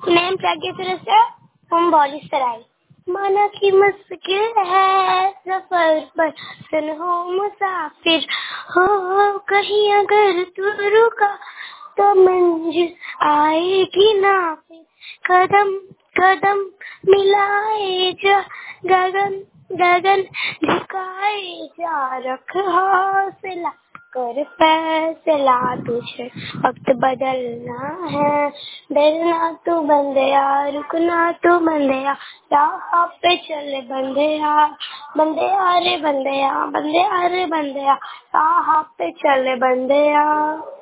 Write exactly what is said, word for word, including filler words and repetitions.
मैं प्रज्ञा से हम बॉलीसराय। माना कि मुश्किल है सफर पर सुन हो मुसाफिर हो, हो कहीं अगर तू रुका तो मंजिल आएगी ना फिर। कदम कदम मिलाए जा, गगन गगन झुकाए जा, रख हौसला कर फैसला, तुझे वक्त बदलना है, डरना तू बंदिया, रुकना तू बंदिया, राह पे चले बंदिया, बंदिया रे बंदिया, बंदिया रे बंदिया, राह पे चले बंदिया।